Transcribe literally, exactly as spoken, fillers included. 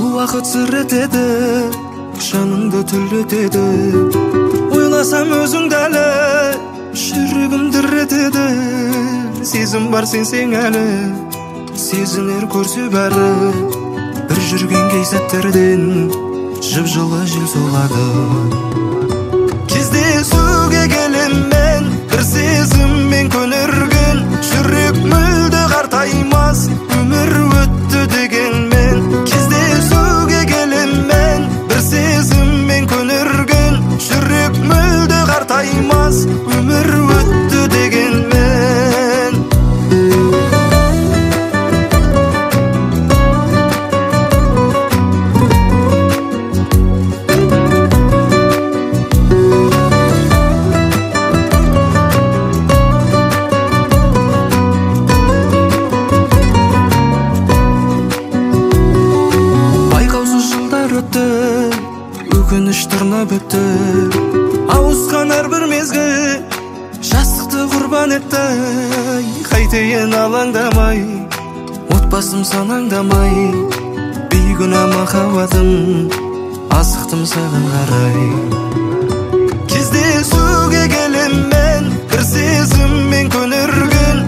Уақыт сыр етеді, жаныңды түрлетеді. Ойласам өзіңді әлі, жүрегім дір етеді. Сезім бар сенсең әлі, сезінер көрсе бәрі. Бір жүрген кей сәттерден жып жылы жел соғады. Кездесуге келем мен, бір сезіммен көнерген. Жүрек мүлде қартаймас, өмір өтті дегенмен. Кездесуге келем мен, бір сезіммен көнерген. Жүрек мүлде қартаймас, өмір өтті дегенмен. Өкініш тырнап өтті, ауысқан әрбір мезгіл жастықты құрбан етті. Қайтейін алаңдамай, отбасым санаңдамай. Бейгүнә махаббатым, асықтым саған қарай. Кездесуге келем мен, бір сезіммен көнерген.